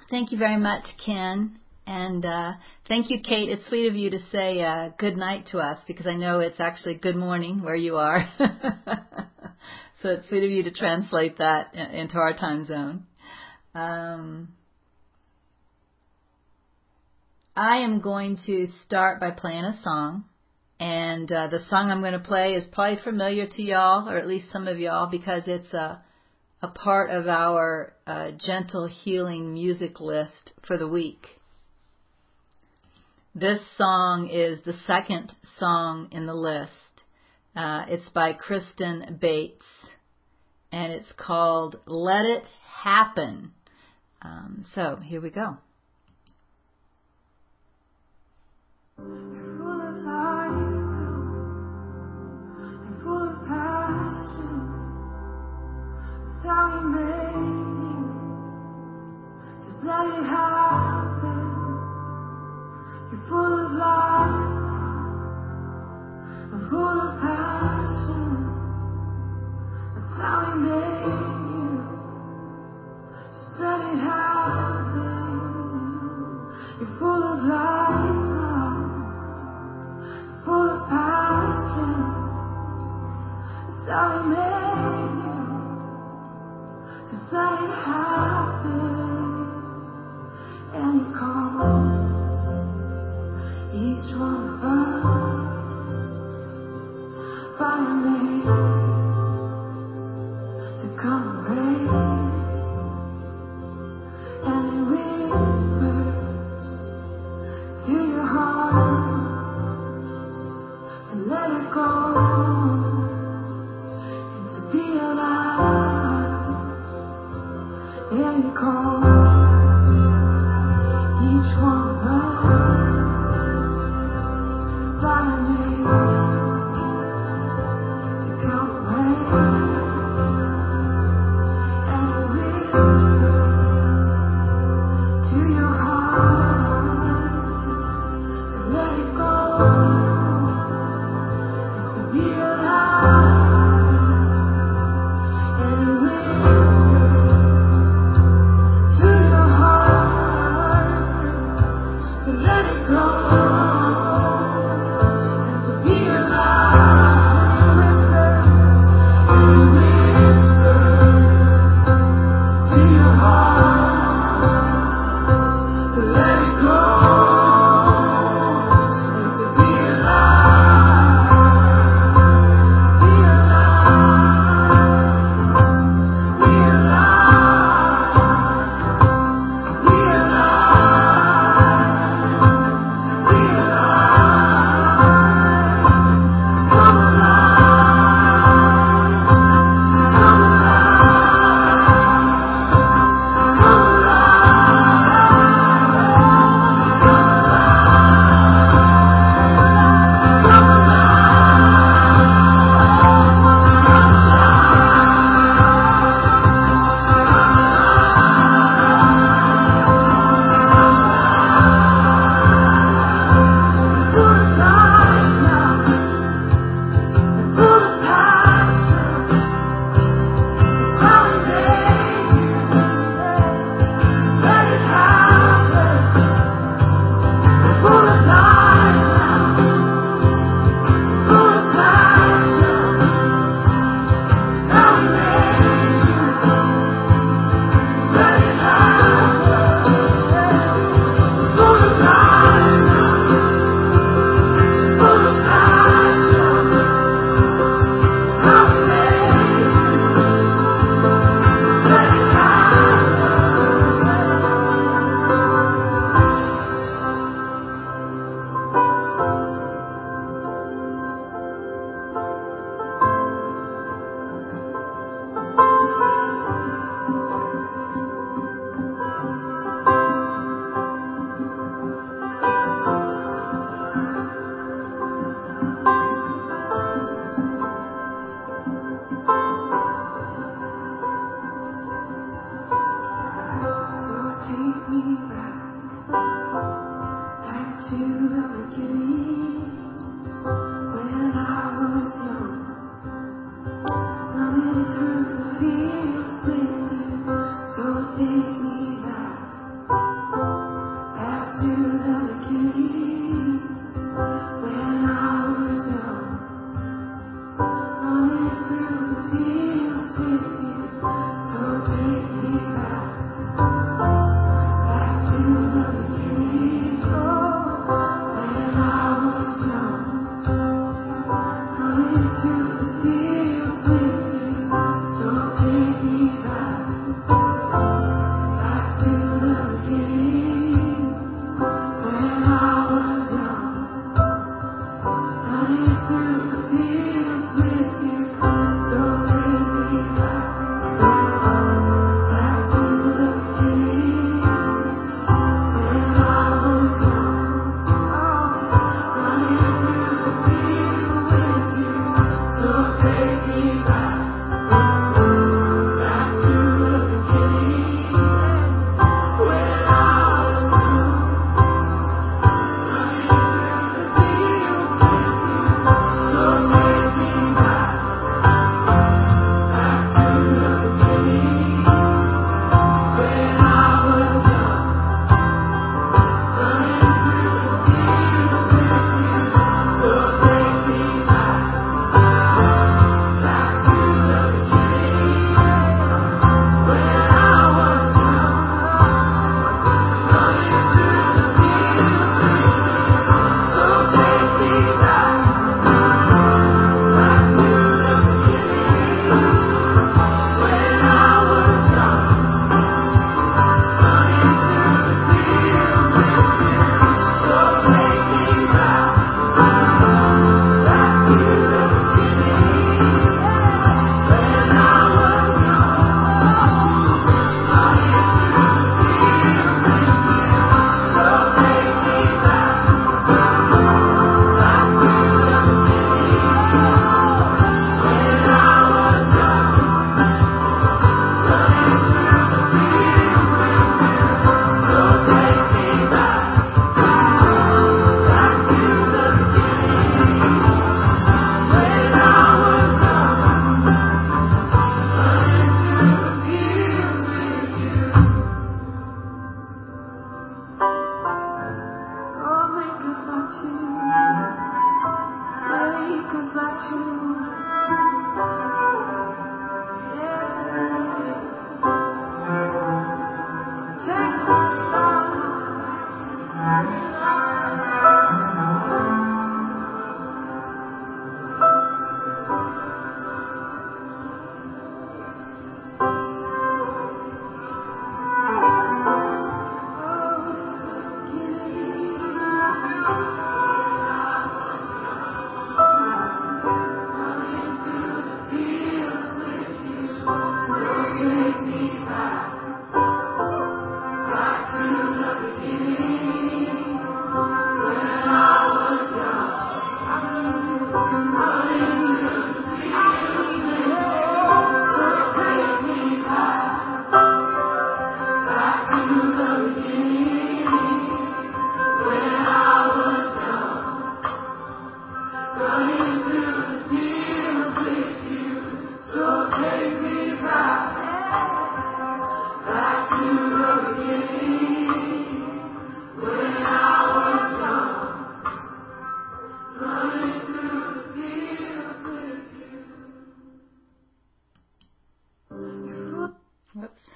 Thank you very much, Ken. And thank you, Kate. It's sweet of you to say good night to us, because I know it's actually good morning where you are. So it's sweet of you to translate that into our time zone. I am going to start by playing a song. And the song I'm going to play is probably familiar to y'all, or at least some of y'all, because it's a part of our gentle healing music list for the week. This song is the second song in the list. It's by Kristen Bates, and it's called Let It Happen. So here we go. You're full of life, you're full of passion. It's how you made you. Just let it happen. You're full of life, you're full of passion. That's how you made you. Just let it happen. You're full of life. Full of passion, that's how He made you. Just let it happen. And He calls each one of us by name to come and reign. And He whispers to your heart to let it go and to be alive. And He calls each one of us by name to come away. And He whispers to your heart to let it go. Be alive, and He whispers to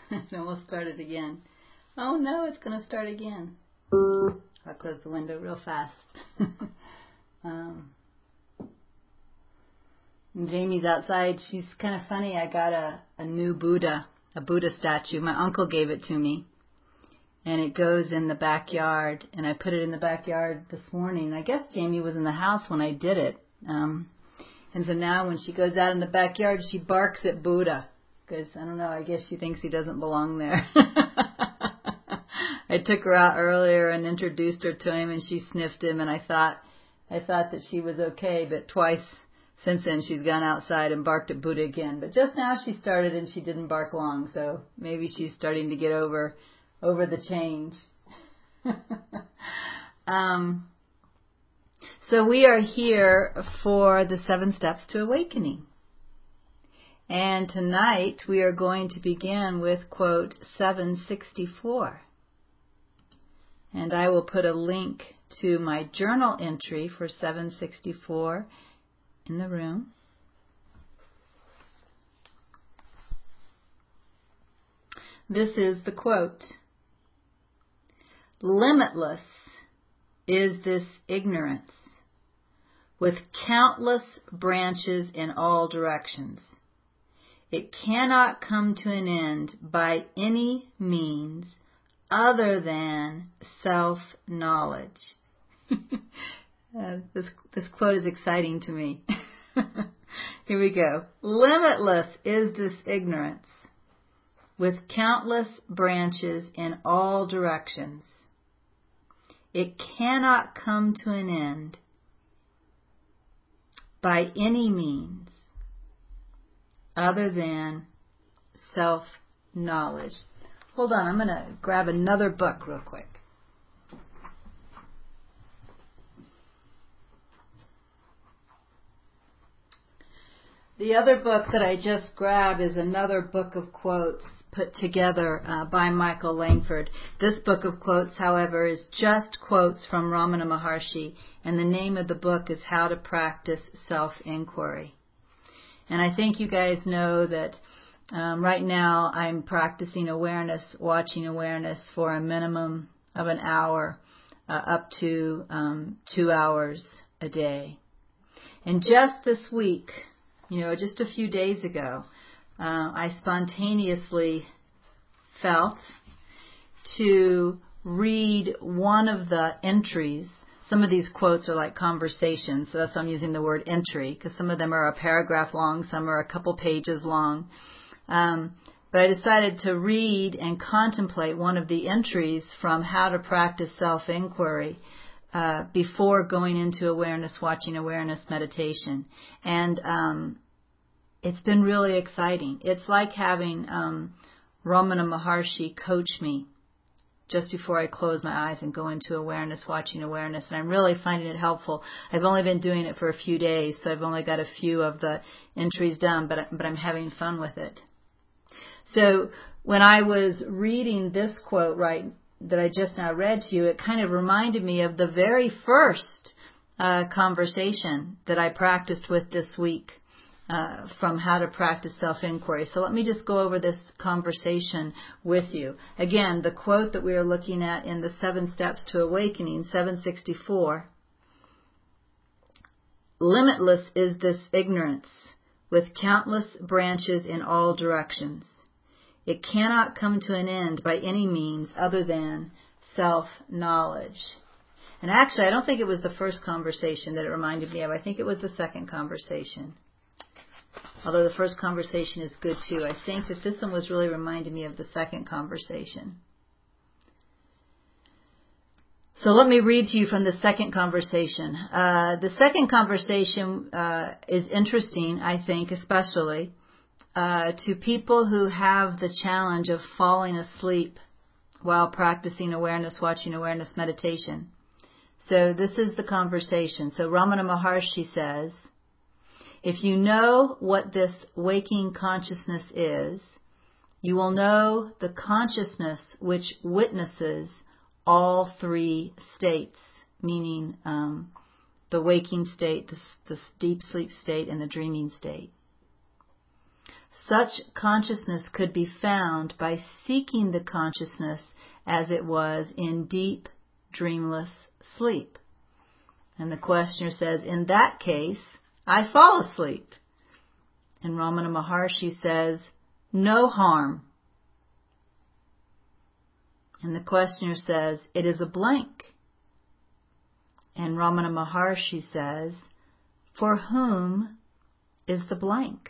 It almost started again. Oh no, it's going to start again. I'll close the window real fast. And Jamie's outside. She's kind of funny. I got a new Buddha, a Buddha statue. My uncle gave it to me. And it goes in the backyard. And I put it in the backyard this morning. I guess Jamie was in the house when I did it. And so now when she goes out in the backyard, she barks at Buddha. Because, I don't know, I guess she thinks he doesn't belong there. I took her out earlier and introduced her to him, and she sniffed him, and I thought that she was okay, but twice since then she's gone outside and barked at Buddha again. But just now she started, and she didn't bark long, so maybe she's starting to get over the change. So we are here for the 7 Steps to Awakening. And tonight we are going to begin with quote 764. And I will put a link to my journal entry for 764 in the room. This is the quote. Limitless is this ignorance, with countless branches in all directions. It cannot come to an end by any means other than self-knowledge. This quote is exciting to me. Here we go. Limitless is this ignorance, with countless branches in all directions. It cannot come to an end by any means other than self-knowledge. Hold on, I'm going to grab another book real quick. The other book that I just grabbed is another book of quotes put together by Michael Langford. This book of quotes, however, is just quotes from Ramana Maharshi, and the name of the book is How to Practice Self-Inquiry. And I think you guys know that right now I'm practicing awareness, watching awareness for a minimum of an hour up to 2 hours a day. And just this week, just a few days ago, I spontaneously felt to read one of the entries. Some of these quotes are like conversations, so that's why I'm using the word entry, because some of them are a paragraph long, some are a couple pages long. But I decided to read and contemplate one of the entries from How to Practice Self-Inquiry before going into awareness, watching awareness meditation. And it's been really exciting. It's like having Ramana Maharshi coach me just before I close my eyes and go into awareness, watching awareness. And I'm really finding it helpful. I've only been doing it for a few days, so I've only got a few of the entries done, but I'm having fun with it. So when I was reading this quote that I just now read to you, it kind of reminded me of the very first conversation that I practiced with this week from How to Practice Self-Inquiry. So let me just go over this conversation with you. Again, the quote that we are looking at in the 7 Steps to Awakening, 764. Limitless is this ignorance, with countless branches in all directions. It cannot come to an end by any means other than self-knowledge. And actually, I don't think it was the first conversation that it reminded me of. I think it was the second conversation. Although the first conversation is good too. I think that this one was really reminding me of the second conversation. So let me read to you from the second conversation. The second conversation is interesting, I think, especially to people who have the challenge of falling asleep while practicing awareness, watching awareness meditation. So this is the conversation. So Ramana Maharshi says, if you know what this waking consciousness is, you will know the consciousness which witnesses all 3 states, meaning the waking state, the deep sleep state, and the dreaming state. Such consciousness could be found by seeking the consciousness as it was in deep, dreamless sleep. And the questioner says, in that case, I fall asleep. And Ramana Maharshi says, no harm. And the questioner says, it is a blank. And Ramana Maharshi says, for whom is the blank?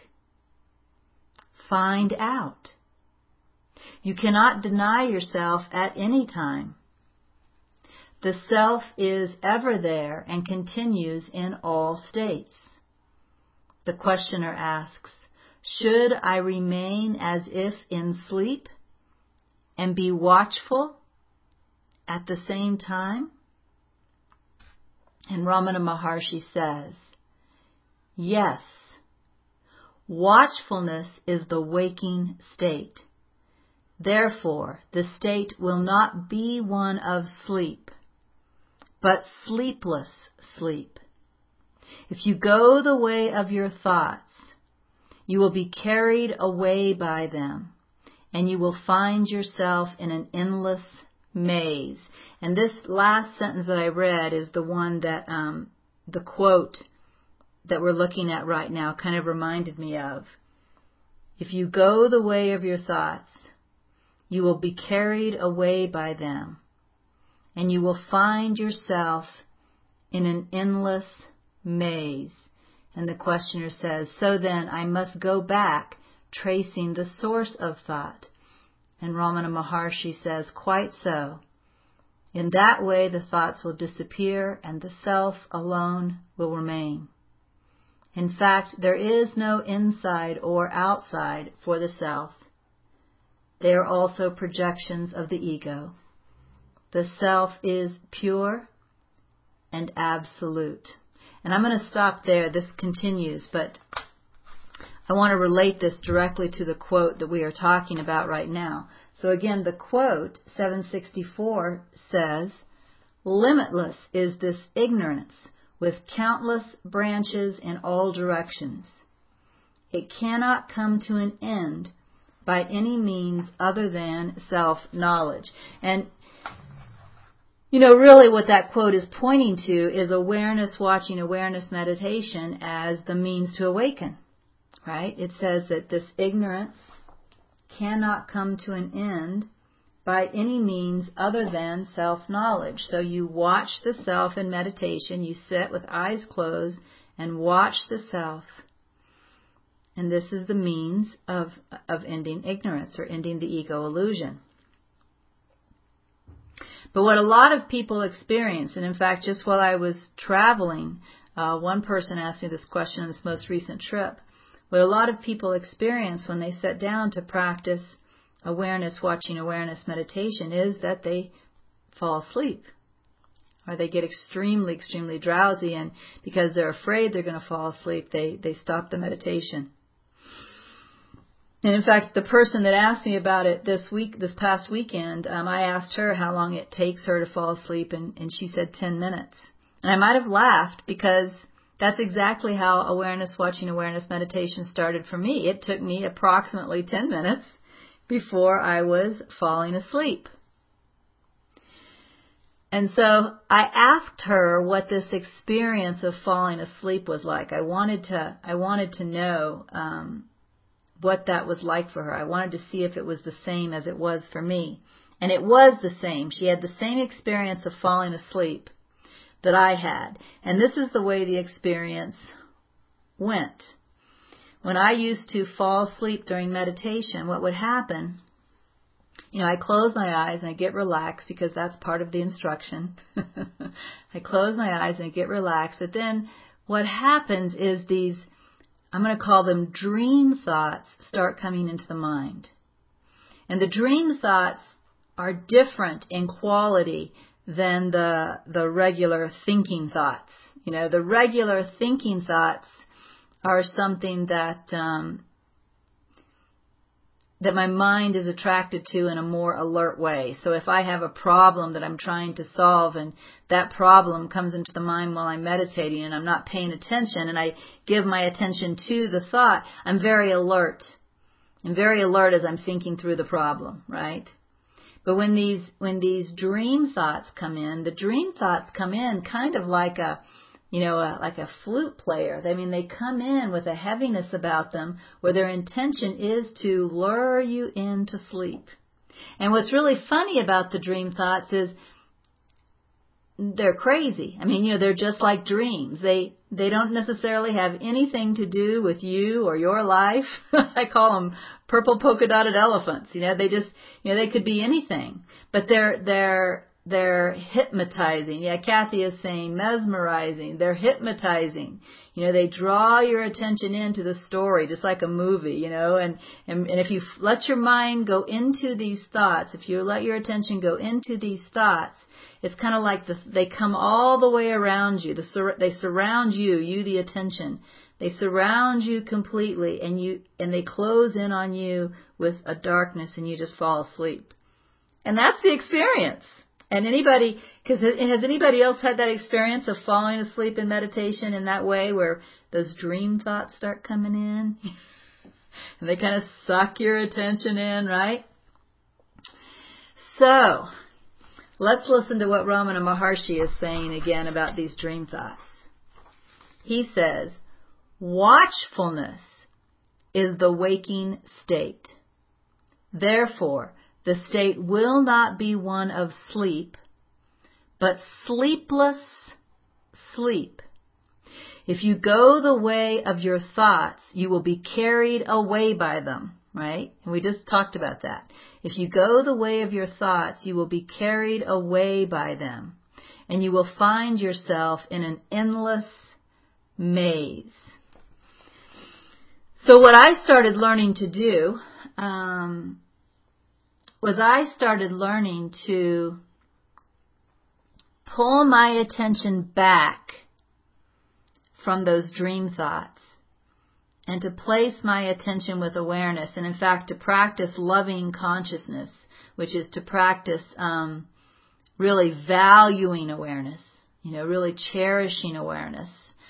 Find out. You cannot deny yourself at any time. The self is ever there and continues in all states. The questioner asks, should I remain as if in sleep and be watchful at the same time? And Ramana Maharshi says, yes. Watchfulness is the waking state. Therefore, the state will not be one of sleep, but sleepless sleep. If you go the way of your thoughts, you will be carried away by them, and you will find yourself in an endless maze. And this last sentence that I read is the one that the quote that we're looking at right now kind of reminded me of. If you go the way of your thoughts, you will be carried away by them, and you will find yourself in an endless maze. And the questioner says, so then I must go back, tracing the source of thought. And Ramana Maharshi says, quite so. In that way the thoughts will disappear and the self alone will remain. In fact, there is no inside or outside for the self. They are also projections of the ego. The self is pure and absolute. And I'm going to stop there. This continues, but I want to relate this directly to the quote that we are talking about right now. So again, the quote, 764, says, limitless is this ignorance, with countless branches in all directions. It cannot come to an end by any means other than self-knowledge. And, really what that quote is pointing to is awareness, watching, awareness, meditation as the means to awaken, right? It says that this ignorance cannot come to an end by any means other than self-knowledge. So you watch the self in meditation. You sit with eyes closed and watch the self. And this is the means of ending ignorance or ending the ego illusion. But what a lot of people experience, and in fact, just while I was traveling, one person asked me this question on this most recent trip. What a lot of people experience when they sit down to practice awareness, watching, awareness, meditation is that they fall asleep. Or they get extremely, extremely drowsy, and because they're afraid they're going to fall asleep, they stop the meditation. And in fact, the person that asked me about it this past weekend, I asked her how long it takes her to fall asleep, and she said 10 minutes. And I might have laughed because that's exactly how awareness, watching, awareness, meditation started for me. It took me approximately 10 minutes before I was falling asleep. And so I asked her what this experience of falling asleep was like. I wanted to know what that was like for her. I wanted to see if it was the same as it was for me. And it was the same. She had the same experience of falling asleep that I had. And this is the way the experience went. When I used to fall asleep during meditation, what would happen, I close my eyes and I get relaxed because that's part of the instruction. I close my eyes and I get relaxed. But then what happens is these, I'm going to call them dream thoughts, start coming into the mind. And the dream thoughts are different in quality than the regular thinking thoughts. The regular thinking thoughts are something that my mind is attracted to in a more alert way. So if I have a problem that I'm trying to solve and that problem comes into the mind while I'm meditating and I'm not paying attention and I give my attention to the thought, I'm very alert. and very alert as I'm thinking through the problem, right? But when these dream thoughts come in, the dream thoughts come in kind of like like a flute player. I mean, they come in with a heaviness about them where their intention is to lure you into sleep. And what's really funny about the dream thoughts is they're crazy. I mean, they're just like dreams. They don't necessarily have anything to do with you or your life. I call them purple polka dotted elephants. They just, they could be anything, but they're hypnotizing. Yeah, Kathy is saying mesmerizing. They're hypnotizing. They draw your attention into the story, just like a movie, and if you let your mind go into these thoughts, if you let your attention go into these thoughts, it's kind of like they come all the way around you. They surround you, the attention. They surround you completely, and they close in on you with a darkness, and you just fall asleep. And that's the experience. And has anybody else had that experience of falling asleep in meditation in that way, where those dream thoughts start coming in? And they kind of suck your attention in, right? So, let's listen to what Ramana Maharshi is saying again about these dream thoughts. He says, watchfulness is the waking state. Therefore, the state will not be one of sleep, but sleepless sleep. If you go the way of your thoughts, you will be carried away by them, right? And we just talked about that. If you go the way of your thoughts, you will be carried away by them, and you will find yourself in an endless maze. So what I started learning to do was I started learning to pull my attention back from those dream thoughts and to place my attention with awareness, and in fact to practice loving consciousness, which is to practice really valuing awareness, really cherishing awareness,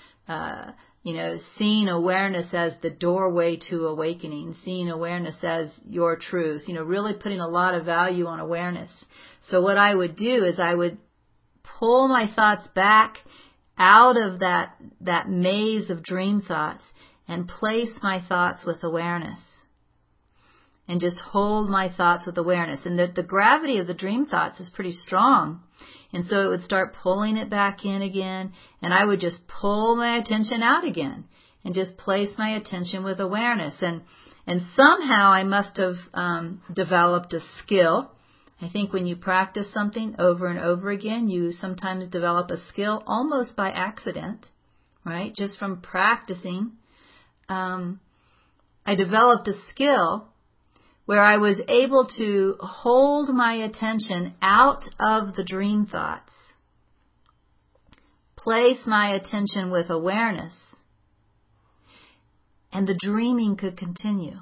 seeing awareness as the doorway to awakening, seeing awareness as your truth, really putting a lot of value on awareness. So what I would do is I would pull my thoughts back out of that maze of dream thoughts and place my thoughts with awareness. And just hold my thoughts with awareness. And the gravity of the dream thoughts is pretty strong. And so it would start pulling it back in again, and I would just pull my attention out again and just place my attention with awareness. And somehow I must have developed a skill. I think when you practice something over and over again, you sometimes develop a skill almost by accident, right? Just from practicing. I developed a skill where I was able to hold my attention out of the dream thoughts, place my attention with awareness, and the dreaming could continue.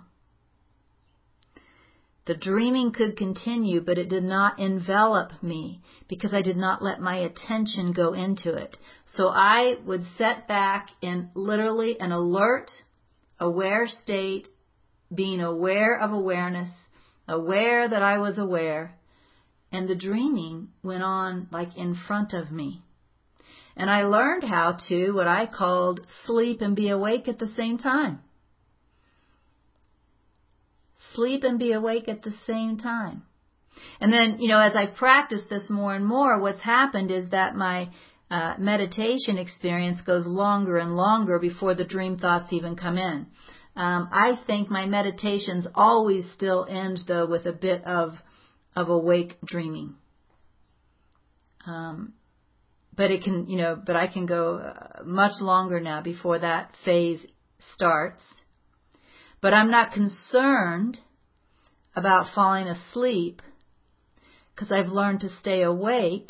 The dreaming could continue, but it did not envelop me because I did not let my attention go into it. So I would set back in literally an alert, aware state, being aware of awareness, aware that I was aware, and the dreaming went on like in front of me. And I learned how to, what I called, sleep and be awake at the same time. Sleep and be awake at the same time. And then, as I practiced this more and more, what's happened is that my meditation experience goes longer and longer before the dream thoughts even come in. I think my meditations always still end, though, with a bit of awake dreaming. But it can, but I can go much longer now before that phase starts. But I'm not concerned about falling asleep because I've learned to stay awake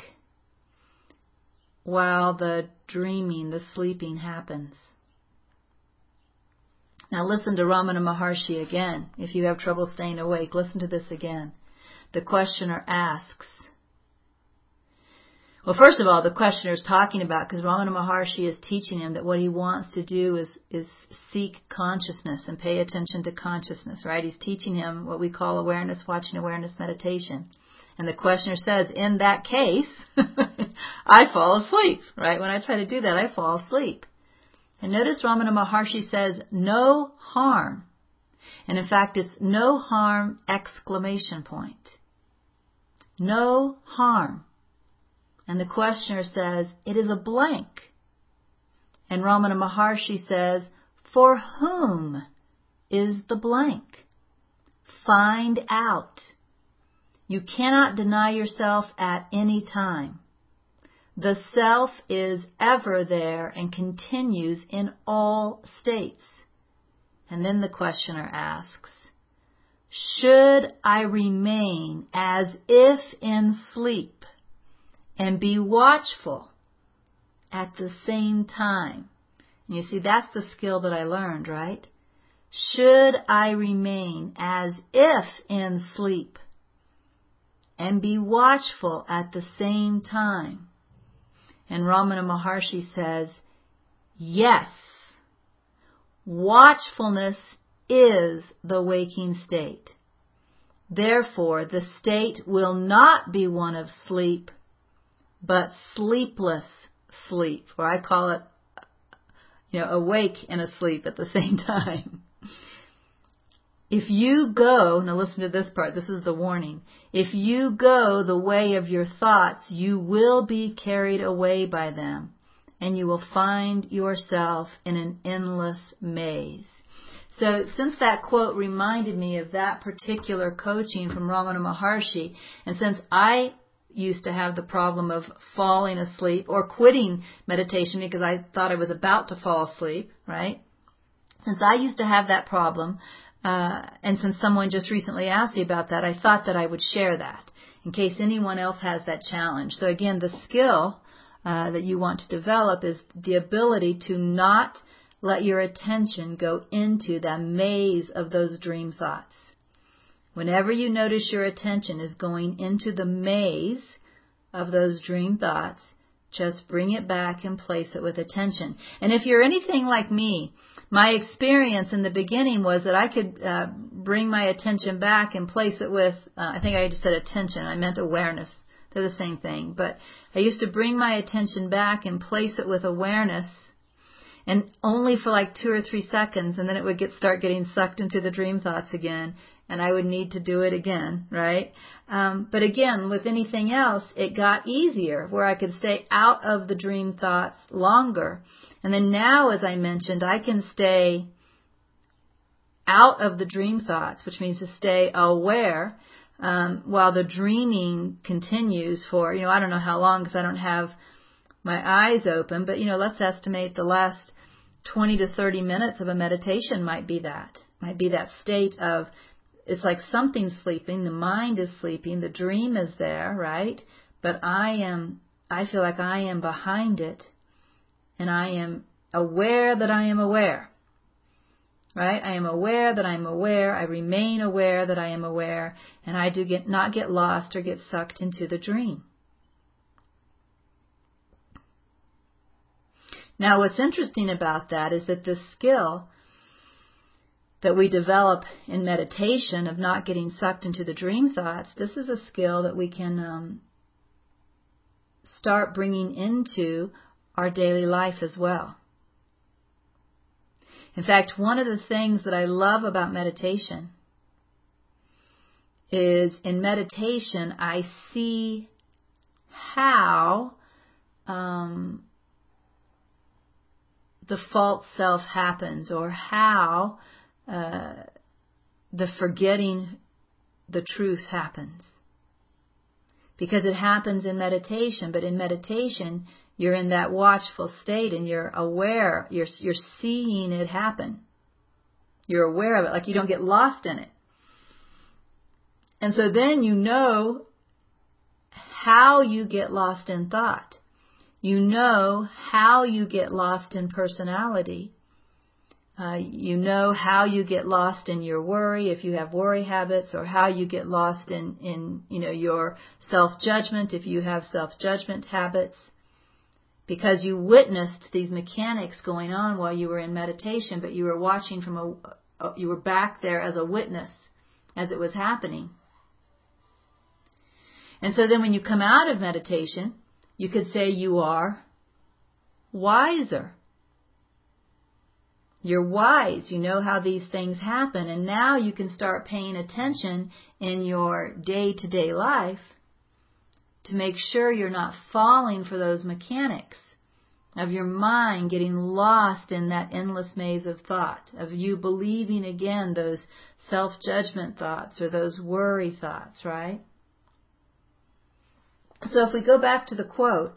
while the dreaming, the sleeping happens. Now listen to Ramana Maharshi again. If you have trouble staying awake, listen to this again. The questioner asks, Well, first of all, the questioner is talking about, because Ramana Maharshi is teaching him that what he wants to do is seek consciousness and pay attention to consciousness, right? He's teaching him what we call awareness, watching awareness meditation. And the questioner says, in that case, I fall asleep, right? When I try to do that, I fall asleep. And notice Ramana Maharshi says, no harm. And in fact, it's no harm, exclamation point. No harm. And the questioner says, it is a blank. And Ramana Maharshi says, for whom is the blank? Find out. You cannot deny yourself at any time. The self is ever there and continues in all states. And then the questioner asks, should I remain as if in sleep and be watchful at the same time? And you see, that's the skill that I learned, right? Should I remain as if in sleep and be watchful at the same time? And Ramana Maharshi says, yes, watchfulness is the waking state. Therefore, the state will not be one of sleep, but sleepless sleep, or I call it, awake and asleep at the same time. If you go, now listen to this part, this is the warning. If you go the way of your thoughts, you will be carried away by them, and you will find yourself in an endless maze. So since that quote reminded me of that particular coaching from Ramana Maharshi, and since I used to have the problem of falling asleep or quitting meditation because I thought I was about to fall asleep, right? Since I used to have that problem, and since someone just recently asked me about that, I thought that I would share that in case anyone else has that challenge. So again, the skill that you want to develop is the ability to not let your attention go into that maze of those dream thoughts. Whenever you notice your attention is going into the maze of those dream thoughts, just bring it back and place it with attention. And if you're anything like me, my experience in the beginning was that I could bring my attention back and place it with, I think I just said attention, I meant awareness. They're the same thing. But I used to bring my attention back and place it with awareness, and only for like 2 or 3 seconds, and then it would start getting sucked into the dream thoughts again, and I would need to do it again, right? But again, with anything else, it got easier where I could stay out of the dream thoughts longer. And then now, as I mentioned, I can stay out of the dream thoughts, which means to stay aware, while the dreaming continues for, I don't know how long because I don't have my eyes open, but, let's estimate the last 20 to 30 minutes of a meditation might be that state of, it's like something's sleeping, the mind is sleeping, the dream is there, right? But I feel like I am behind it, and I am aware that I am aware, right? I am aware that I'm aware, I remain aware that I am aware, and I do not get lost or get sucked into the dream. Now, what's interesting about that is that this skill that we develop in meditation of not getting sucked into the dream thoughts, this is a skill that we can start bringing into our daily life as well. In fact, one of the things that I love about meditation is in meditation I see how the false self happens, or how the forgetting the truth happens. Because it happens in meditation, but in meditation you're in that watchful state and you're aware, you're seeing it happen. You're aware of it, like you don't get lost in it. And so then you know how you get lost in thought. You know how you get lost in personality. You know how you get lost in your worry if you have worry habits, or how you get lost in your self-judgment if you have self-judgment habits, because you witnessed these mechanics going on while you were in meditation, but you were watching you were back there as a witness as it was happening. And so then when you come out of meditation, you could say you are wiser. You're wise. You know how these things happen. And now you can start paying attention in your day-to-day life to make sure you're not falling for those mechanics of your mind getting lost in that endless maze of thought, of you believing again those self-judgment thoughts or those worry thoughts, right? So if we go back to the quote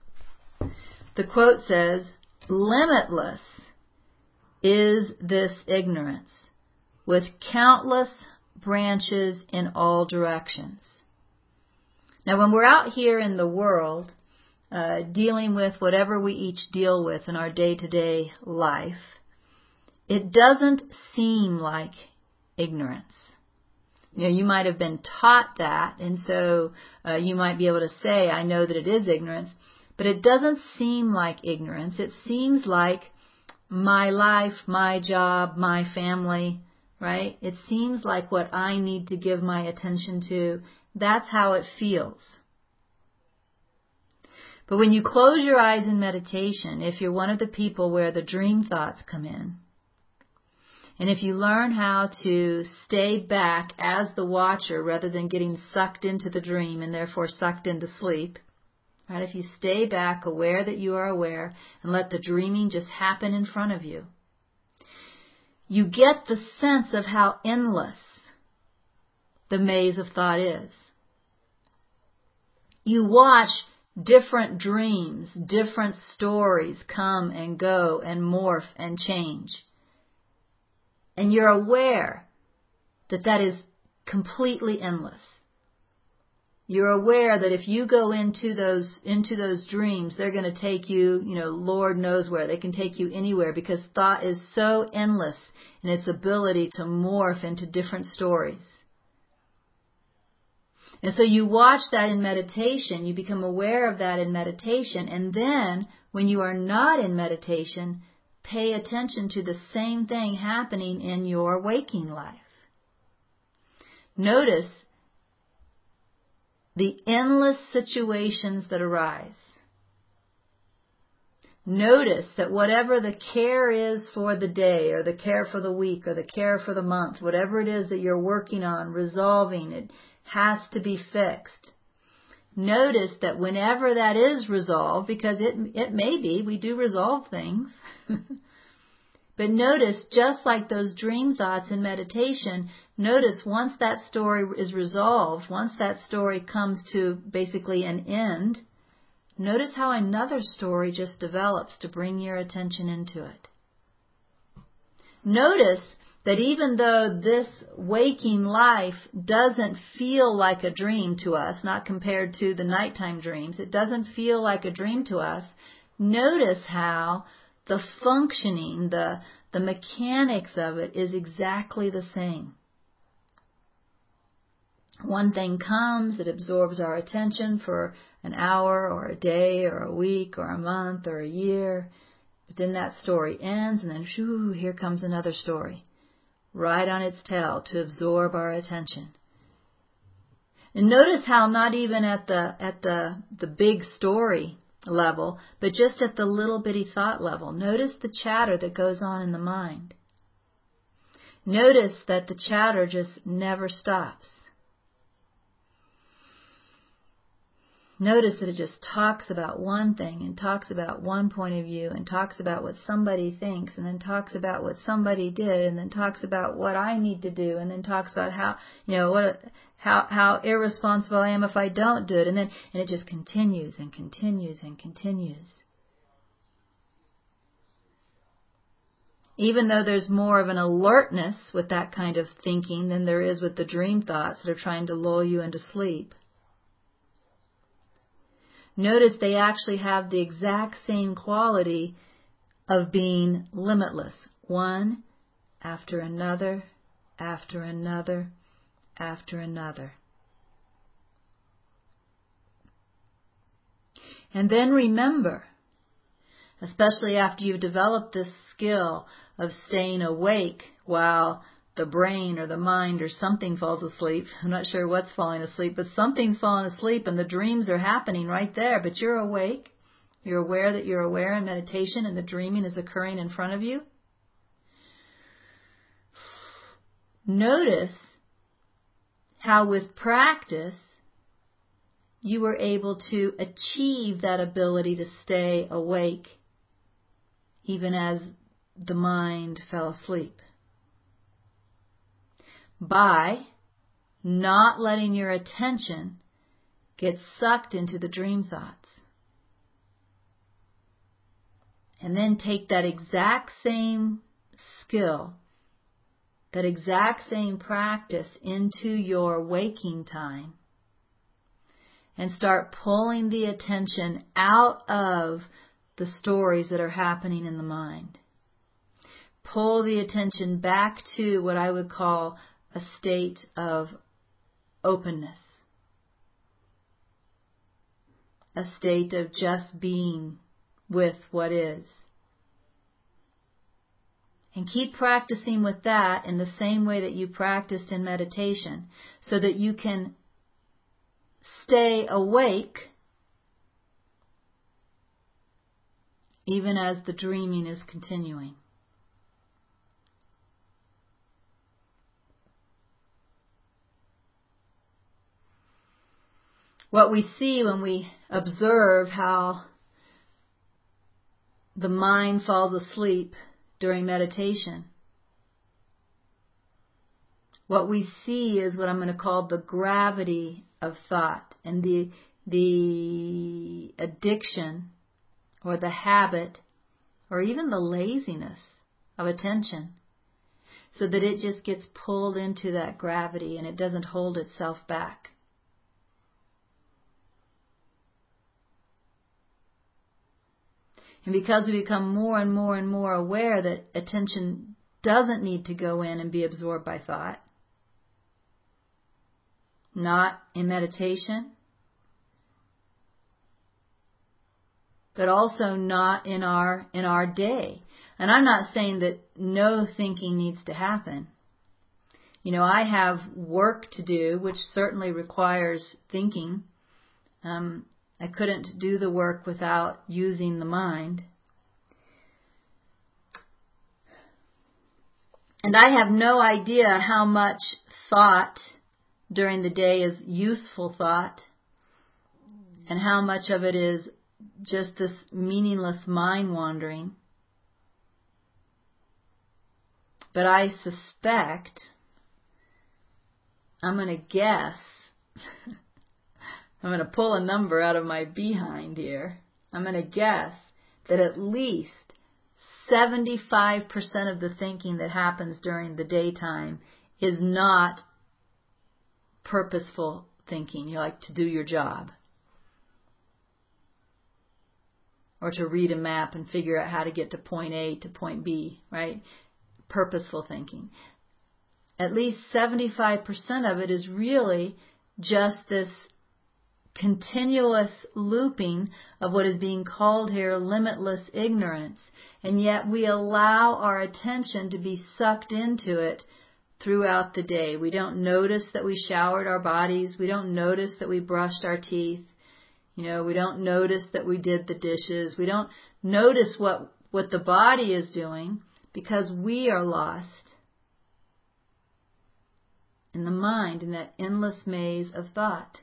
says, "Limitless is this ignorance, with countless branches in all directions." Now, when we're out here in the world, dealing with whatever we each deal with in our day-to-day life, it doesn't seem like ignorance. You might have been taught that, and so you might be able to say, I know that it is ignorance, but it doesn't seem like ignorance. It seems like my life, my job, my family, right? It seems like what I need to give my attention to. That's how it feels. But when you close your eyes in meditation, if you're one of the people where the dream thoughts come in, and if you learn how to stay back as the watcher rather than getting sucked into the dream and therefore sucked into sleep, right? If you stay back, aware that you are aware, and let the dreaming just happen in front of you, you get the sense of how endless the maze of thought is. You watch different dreams, different stories come and go and morph and change. And you're aware that that is completely endless. You're aware that if you go into those dreams, they're going to take you, Lord knows where. They can take you anywhere, because thought is so endless in its ability to morph into different stories. And so you watch that in meditation, you become aware of that in meditation, and then when you are not in meditation, pay attention to the same thing happening in your waking life. Notice the endless situations that arise. Notice that whatever the care is for the day, or the care for the week, or the care for the month, whatever it is that you're working on, resolving, it has to be fixed. Notice that whenever that is resolved, because it may be, we do resolve things, but notice, just like those dream thoughts in meditation, notice once that story is resolved, once that story comes to basically an end, notice how another story just develops to bring your attention into it. Notice that even though this waking life doesn't feel like a dream to us, not compared to the nighttime dreams, it doesn't feel like a dream to us, notice how the functioning, the mechanics of it is exactly the same. One thing comes, it absorbs our attention for an hour or a day or a week or a month or a year, but then that story ends, and then shoo, here comes another story, right on its tail to absorb our attention. And notice how not even at the big story level, but just at the little bitty thought level, notice the chatter that goes on in the mind. Notice that the chatter just never stops. Notice that it just talks about one thing, and talks about one point of view, and talks about what somebody thinks, and then talks about what somebody did, and then talks about what I need to do, and then talks about how irresponsible I am if I don't do it, and it just continues and continues and continues. Even though there's more of an alertness with that kind of thinking than there is with the dream thoughts that are trying to lull you into sleep. Notice they actually have the exact same quality of being limitless, one after another, after another, after another. And then remember, especially after you've developed this skill of staying awake while the brain or the mind or something falls asleep. I'm not sure what's falling asleep, but something's falling asleep and the dreams are happening right there, but you're awake. You're aware that you're aware in meditation and the dreaming is occurring in front of you. Notice how with practice you were able to achieve that ability to stay awake even as the mind fell asleep. By not letting your attention get sucked into the dream thoughts. And then take that exact same skill, that exact same practice into your waking time and start pulling the attention out of the stories that are happening in the mind. Pull the attention back to what I would call a state of openness, a state of just being with what is. And keep practicing with that in the same way that you practiced in meditation so that you can stay awake even as the dreaming is continuing. What we see when we observe how the mind falls asleep during meditation, what we see is what I'm going to call the gravity of thought and the addiction or the habit or even the laziness of attention, so that it just gets pulled into that gravity and it doesn't hold itself back. And because we become more and more and more aware that attention doesn't need to go in and be absorbed by thought, not in meditation, but also not in our day. And I'm not saying that no thinking needs to happen. You know, I have work to do, which certainly requires thinking. I couldn't do the work without using the mind. And I have no idea how much thought during the day is useful thought and how much of it is just this meaningless mind wandering. But I suspect, I'm going to guess, I'm going to pull a number out of my behind here. I'm going to guess that at least 75% of the thinking that happens during the daytime is not purposeful thinking. You like to do your job, or to read a map and figure out how to get to point A to point B, right? Purposeful thinking. At least 75% of it is really just this continuous looping of what is being called here limitless ignorance. And yet we allow our attention to be sucked into it throughout the day. We don't notice that we showered our bodies. We don't notice that we brushed our teeth. You know, we don't notice that we did the dishes. We don't notice what the body is doing because we are lost in the mind, in that endless maze of thought.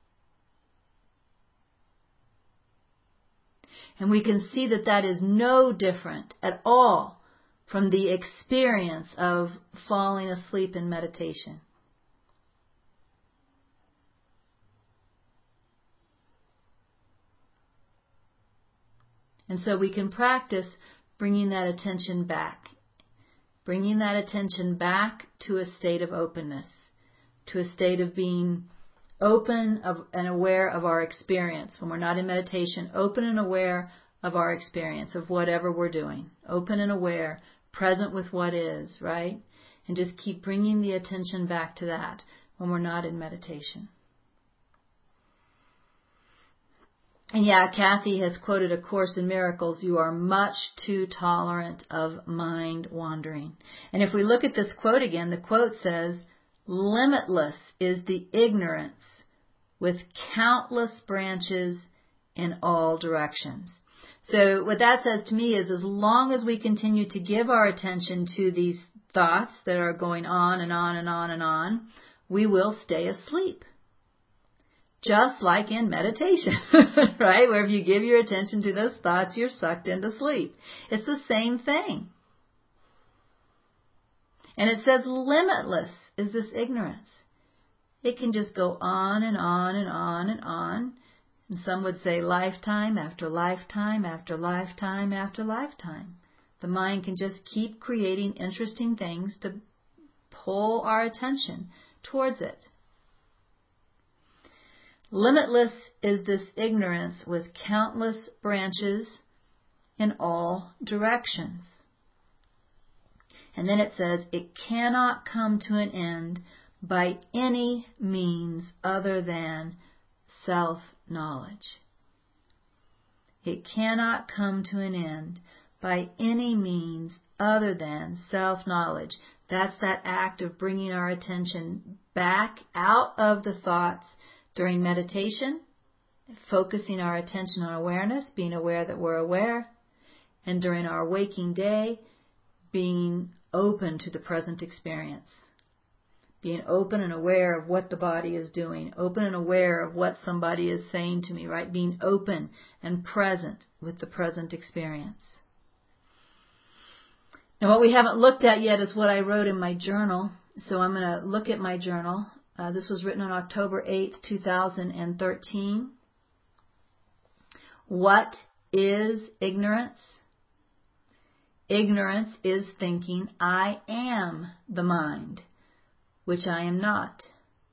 And we can see that that is no different at all from the experience of falling asleep in meditation. And so we can practice bringing that attention back to a state of openness, to a state of being open and aware of our experience. When we're not in meditation, open and aware of our experience, of whatever we're doing. Open and aware, present with what is, right? And just keep bringing the attention back to that when we're not in meditation. And yeah, Kathy has quoted A Course in Miracles, you are much too tolerant of mind wandering. And if we look at this quote again, the quote says, limitless is the ignorance with countless branches in all directions. So what that says to me is as long as we continue to give our attention to these thoughts that are going on and on and on and on, we will stay asleep. Just like in meditation, right? Where if you give your attention to those thoughts, you're sucked into sleep. It's the same thing. And it says limitless is this ignorance. It can just go on and on and on and on. And some would say lifetime after lifetime after lifetime after lifetime. The mind can just keep creating interesting things to pull our attention towards it. Limitless is this ignorance with countless branches in all directions. And then it says, it cannot come to an end by any means other than self-knowledge. It cannot come to an end by any means other than self-knowledge. That's that act of bringing our attention back out of the thoughts during meditation, focusing our attention on awareness, being aware that we're aware, and during our waking day, being open to the present experience. Being open and aware of what the body is doing, open and aware of what somebody is saying to me, right? Being open and present with the present experience. Now what we haven't looked at yet is what I wrote in my journal. So I'm going to look at my journal. This was written on October 8th, 2013. What is ignorance? Ignorance is thinking I am the mind, which I am not.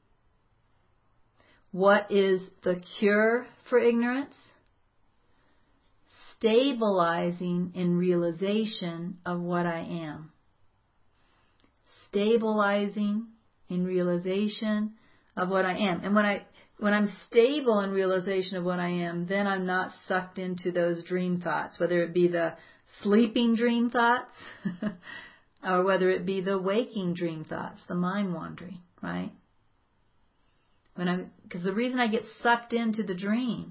What is the cure for ignorance? Stabilizing in realization of what I am. Stabilizing in realization of what I am. And when I'm stable in realization of what I am, then I'm not sucked into those dream thoughts, whether it be the sleeping dream thoughts or whether it be the waking dream thoughts, the mind wandering, right? Because the reason I get sucked into the dream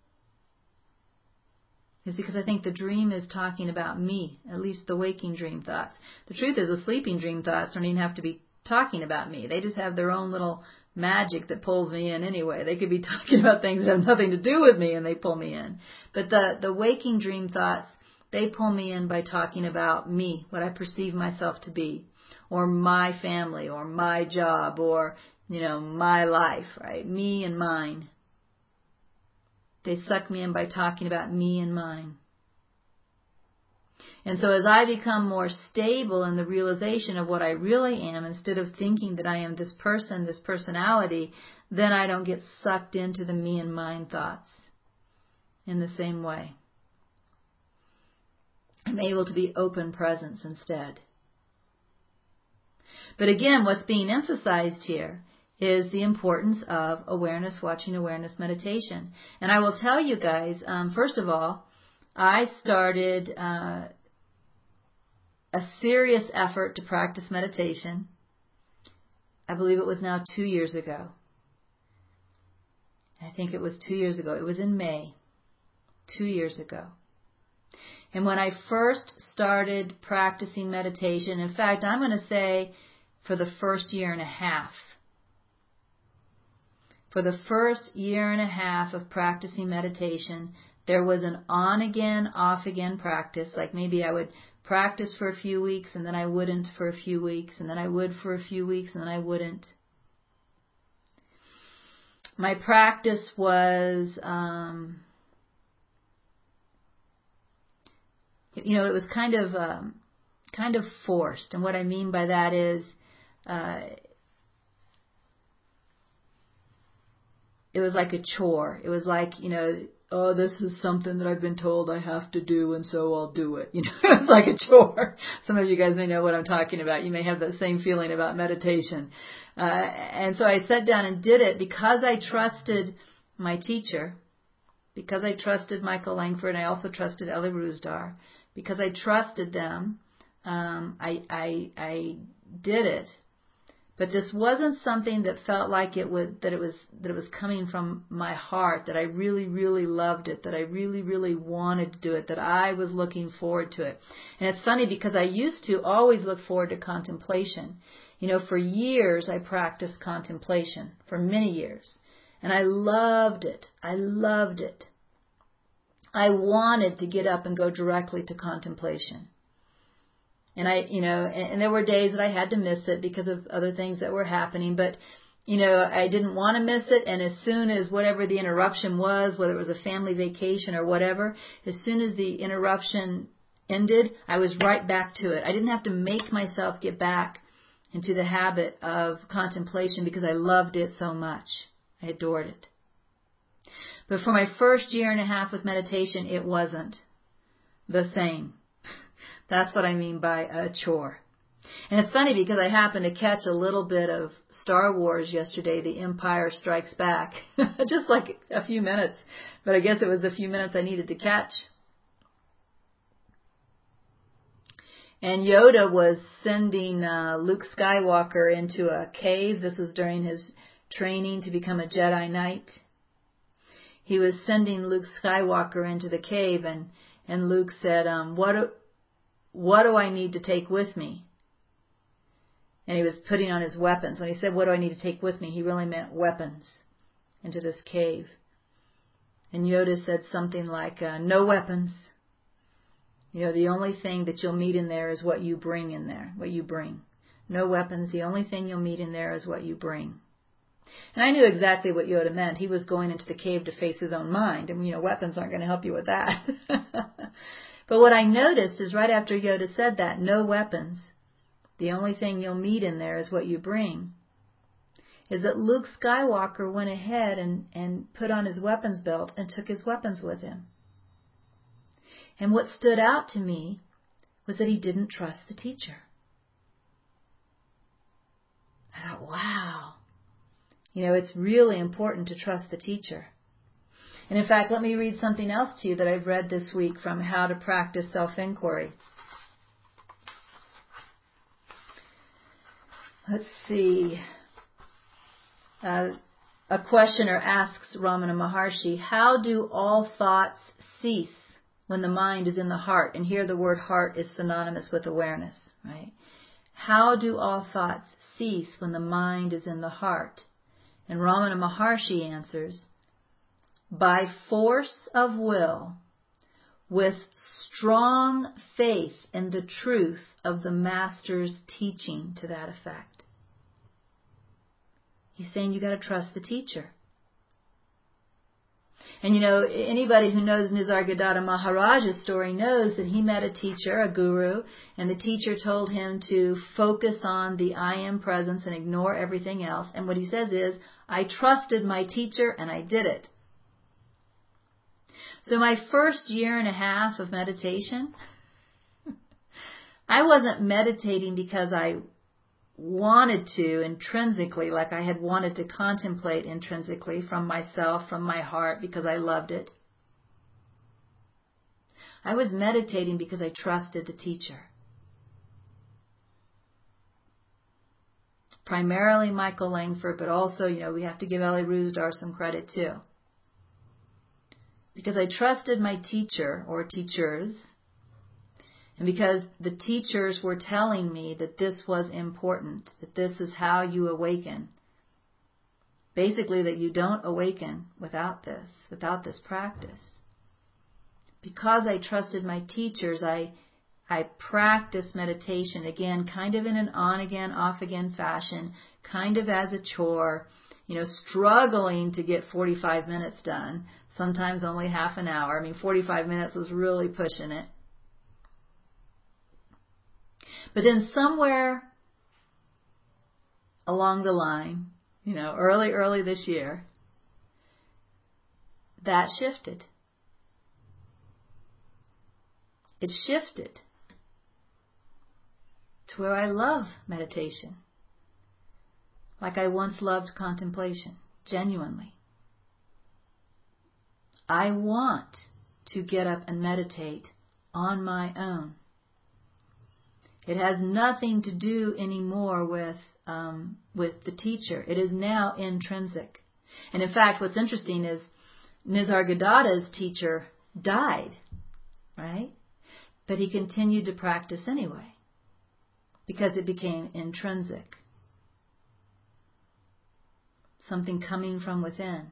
is because I think the dream is talking about me, at least the waking dream thoughts. The truth is the sleeping dream thoughts don't even have to be talking about me. They just have their own little magic that pulls me in anyway. They could be talking about things that have nothing to do with me and they pull me in. But the waking dream thoughts, they pull me in by talking about me, what I perceive myself to be, or my family, or my job, or, my life, right? Me and mine. They suck me in by talking about me and mine. And so as I become more stable in the realization of what I really am, instead of thinking that I am this person, this personality, then I don't get sucked into the me and mine thoughts in the same way. I'm able to be open presence instead. But again, what's being emphasized here is the importance of awareness, watching awareness meditation. And I will tell you guys, first of all, I started a serious effort to practice meditation. I believe it was now 2 years ago. I think it was 2 years ago. It was in May, 2 years ago. And when I first started practicing meditation, in fact, I'm going to say for the first year and a half. For the first year and a half of practicing meditation, there was an on-again, off-again practice. Like maybe I would practice for a few weeks and then I wouldn't for a few weeks, and then I would for a few weeks and then I wouldn't. My practice was, it was kind of forced. And what I mean by that is, it was like a chore. It was like, oh, this is something that I've been told I have to do, and so I'll do it. It's like a chore. Some of you guys may know what I'm talking about. You may have that same feeling about meditation. And so I sat down and did it because I trusted my teacher, because I trusted Michael Langford, and I also trusted Ellie Rusdar. Because I trusted them, I did it. But this wasn't something that felt like it was coming from my heart, that I really, really loved it, that I really, really wanted to do it, that I was looking forward to it. And it's funny because I used to always look forward to contemplation. For years I practiced contemplation, for many years. And I loved it. I loved it. I wanted to get up and go directly to contemplation. And and there were days that I had to miss it because of other things that were happening. But, I didn't want to miss it. And as soon as whatever the interruption was, whether it was a family vacation or whatever, as soon as the interruption ended, I was right back to it. I didn't have to make myself get back into the habit of contemplation because I loved it so much. I adored it. But for my first year and a half with meditation, it wasn't the same. That's what I mean by a chore. And it's funny because I happened to catch a little bit of Star Wars yesterday, The Empire Strikes Back, just like a few minutes. But I guess it was the few minutes I needed to catch. And Yoda was sending Luke Skywalker into a cave. This was during his training to become a Jedi Knight. He was sending Luke Skywalker into the cave, and Luke said, what do I need to take with me? And he was putting on his weapons. When he said, what do I need to take with me? He really meant weapons into this cave. And Yoda said something like, no weapons. The only thing that you'll meet in there is what you bring in there, what you bring. No weapons. The only thing you'll meet in there is what you bring. And I knew exactly what Yoda meant. He was going into the cave to face his own mind. And, weapons aren't going to help you with that. But what I noticed is right after Yoda said that, no weapons, the only thing you'll meet in there is what you bring, is that Luke Skywalker went ahead and put on his weapons belt and took his weapons with him. And what stood out to me was that he didn't trust the teacher. I thought, wow, it's really important to trust the teacher. And in fact, let me read something else to you that I've read this week from How to Practice Self-Inquiry. Let's see. A questioner asks Ramana Maharshi, how do all thoughts cease when the mind is in the heart? And here the word heart is synonymous with awareness, right? How do all thoughts cease when the mind is in the heart? And Ramana Maharshi answers, by force of will, with strong faith in the truth of the Master's teaching to that effect. He's saying you got to trust the teacher. And anybody who knows Nisargadatta Maharaja's story knows that he met a teacher, a guru, and the teacher told him to focus on the I am presence and ignore everything else. And what he says is, I trusted my teacher and I did it. So my first year and a half of meditation, I wasn't meditating because I wanted to intrinsically, like I had wanted to contemplate intrinsically from myself, from my heart, because I loved it. I was meditating because I trusted the teacher. Primarily Michael Langford, but also, we have to give Ellie Rusdar some credit too. Because I trusted my teacher or teachers, and because the teachers were telling me that this was important, that this is how you awaken. Basically, that you don't awaken without this practice. Because I trusted my teachers, I practiced meditation, again, kind of in an on-again, off-again fashion, kind of as a chore, struggling to get 45 minutes done, sometimes only half an hour. 45 minutes was really pushing it. But then somewhere along the line, early this year, that shifted. It shifted to where I love meditation, like I once loved contemplation, genuinely. I want to get up and meditate on my own. It has nothing to do anymore with the teacher. It is now intrinsic. And in fact, what's interesting is Nisargadatta's teacher died, right? But he continued to practice anyway, because it became intrinsic. Something coming from within.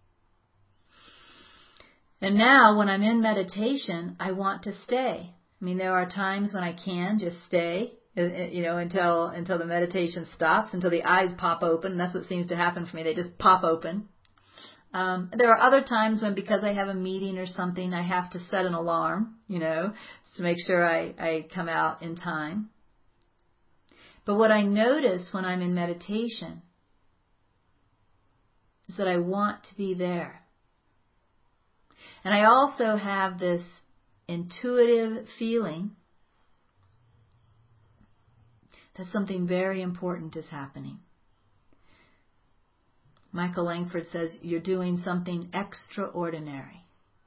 And now when I'm in meditation, I want to stay. I mean, there are times when I can just stay, until the meditation stops, until the eyes pop open. That's what seems to happen for me. They just pop open. There are other times when, because I have a meeting or something, I have to set an alarm, to make sure I come out in time. But what I notice when I'm in meditation is that I want to be there. And I also have this intuitive feeling that something very important is happening. Michael Langford says, you're doing something extraordinary.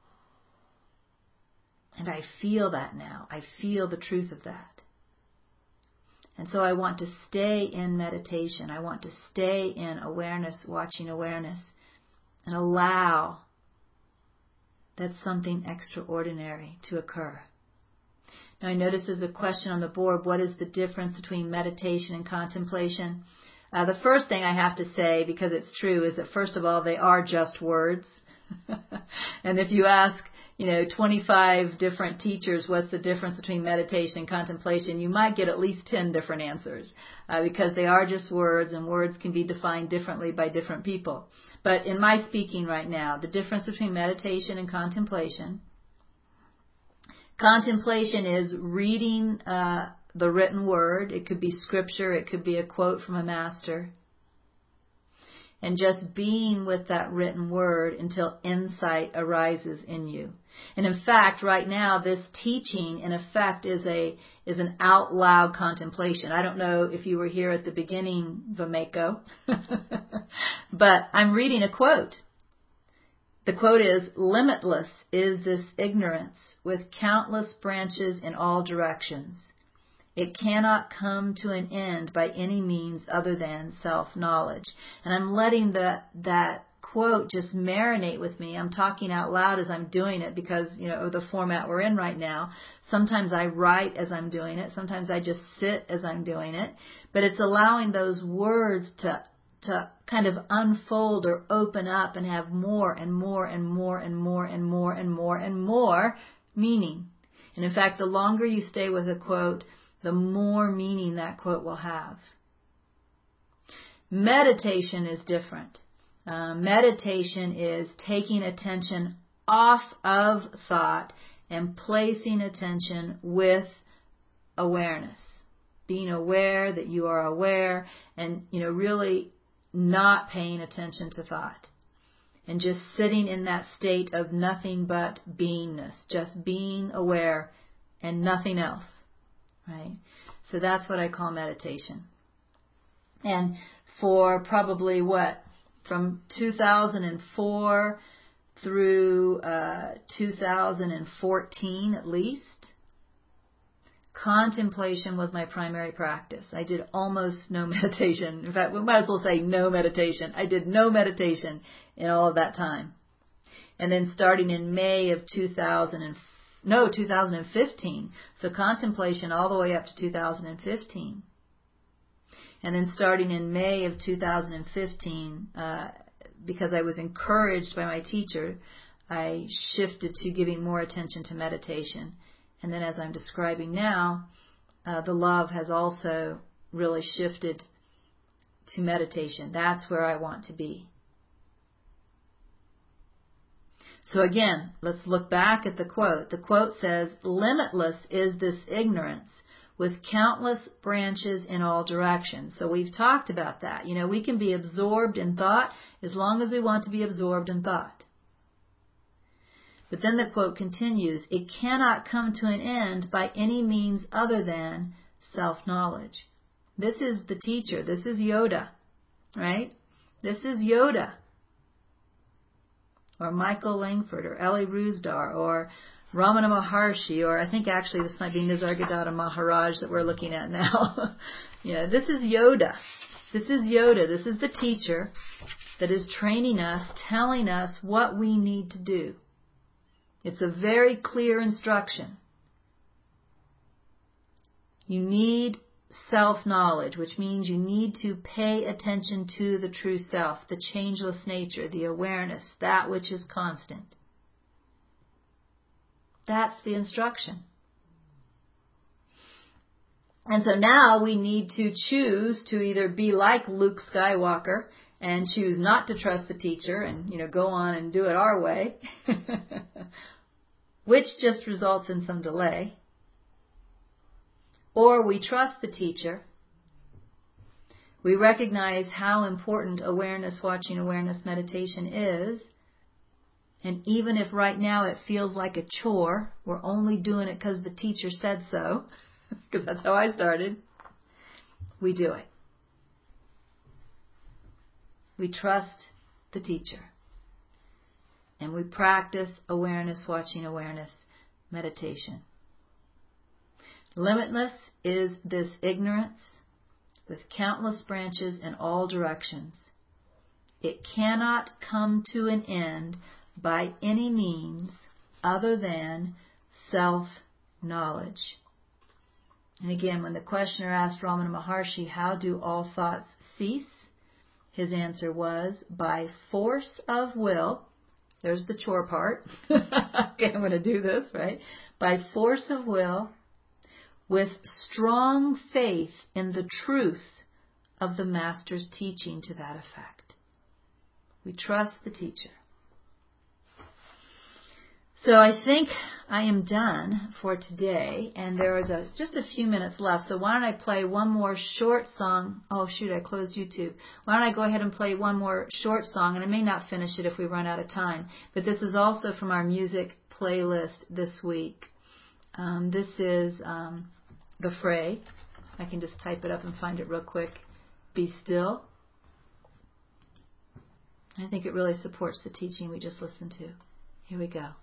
And I feel that now. I feel the truth of that. And so I want to stay in meditation. I want to stay in awareness, watching awareness, and allow that something extraordinary to occur. Now I notice there's a question on the board, what is the difference between meditation and contemplation? The first thing I have to say, because it's true, is that first of all, they are just words. And if you ask, 25 different teachers, what's the difference between meditation and contemplation, you might get at least 10 different answers, because they are just words, and words can be defined differently by different people. But in my speaking right now, the difference between meditation and contemplation is reading the written word. It could be scripture, it could be a quote from a master. And just being with that written word until insight arises in you. And in fact, right now, this teaching, in effect, is an out loud contemplation. I don't know if you were here at the beginning, Vameko, but I'm reading a quote. The quote is, "Limitless is this ignorance with countless branches in all directions. It cannot come to an end by any means other than self-knowledge." And I'm letting that quote just marinate with me. I'm talking out loud as I'm doing it because, of the format we're in right now. Sometimes I write as I'm doing it. Sometimes I just sit as I'm doing it. But it's allowing those words to kind of unfold or open up and have more and more and more and more and more and more and more meaning. And in fact, the longer you stay with a quote, the more meaning that quote will have. Meditation is different. Meditation is taking attention off of thought and placing attention with awareness. Being aware that you are aware and, really not paying attention to thought. And just sitting in that state of nothing but beingness. Just being aware and nothing else. Right? So that's what I call meditation. And for probably from 2004 through 2014 at least, contemplation was my primary practice. I did almost no meditation. In fact, we might as well say no meditation. I did no meditation in all of that time. And then starting in May of 2015. So contemplation all the way up to 2015. And then starting in May of 2015, because I was encouraged by my teacher, I shifted to giving more attention to meditation. And then as I'm describing now, the love has also really shifted to meditation. That's where I want to be. So again, let's look back at the quote. The quote says, "Limitless is this ignorance with countless branches in all directions." So we've talked about that. We can be absorbed in thought as long as we want to be absorbed in thought. But then the quote continues, it cannot come to an end by any means other than self-knowledge. This is the teacher. This is Yoda, right? This is Yoda. Or Michael Langford, or Ellie Rusdar, or Ramana Maharshi, or I think actually this might be Nisargadatta Maharaj that we're looking at now. Yeah, this is Yoda. This is Yoda. This is the teacher that is training us, telling us what we need to do. It's a very clear instruction. You need self-knowledge, which means you need to pay attention to the true self, the changeless nature, the awareness, that which is constant. That's the instruction. And so now we need to choose to either be like Luke Skywalker and choose not to trust the teacher and, go on and do it our way, which just results in some delay. Or we trust the teacher. We recognize how important awareness, watching awareness meditation is. And even if right now it feels like a chore, we're only doing it because the teacher said so, because that's how I started, we do it. We trust the teacher. And we practice awareness, watching awareness meditation. Limitless is this ignorance with countless branches in all directions. It cannot come to an end by any means other than self-knowledge. And again, when the questioner asked Ramana Maharshi, how do all thoughts cease? His answer was, by force of will. There's the chore part. Okay, I'm going to do this, right? By force of will, with strong faith in the truth of the Master's teaching to that effect. We trust the teacher. So I think I am done for today, and there is just a few minutes left. So why don't I play one more short song? Oh shoot, I closed YouTube. Why don't I go ahead and play one more short song, and I may not finish it if we run out of time. But this is also from our music playlist this week. This is The Fray. I can just type it up and find it real quick. Be Still. I think it really supports the teaching we just listened to. Here we go.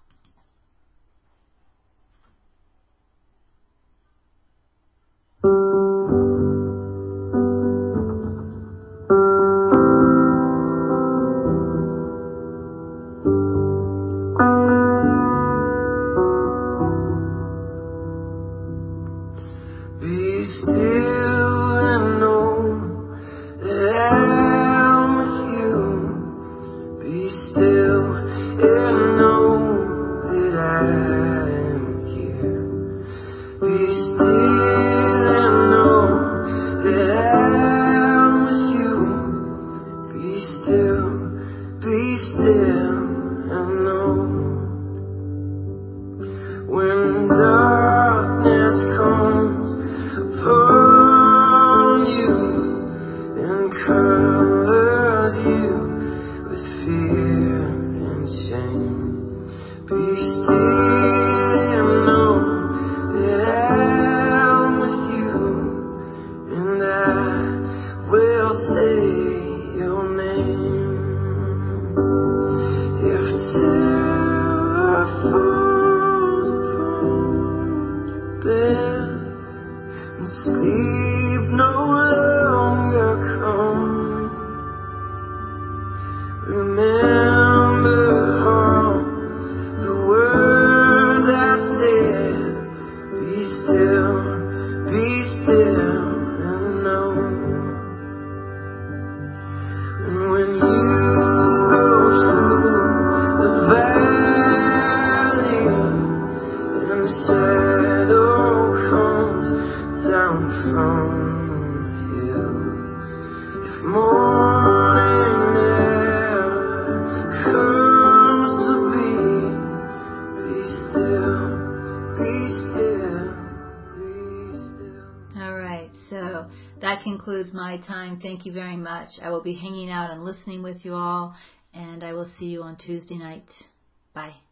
That concludes my time. Thank you very much. I will be hanging out and listening with you all, and I will see you on Tuesday night. Bye.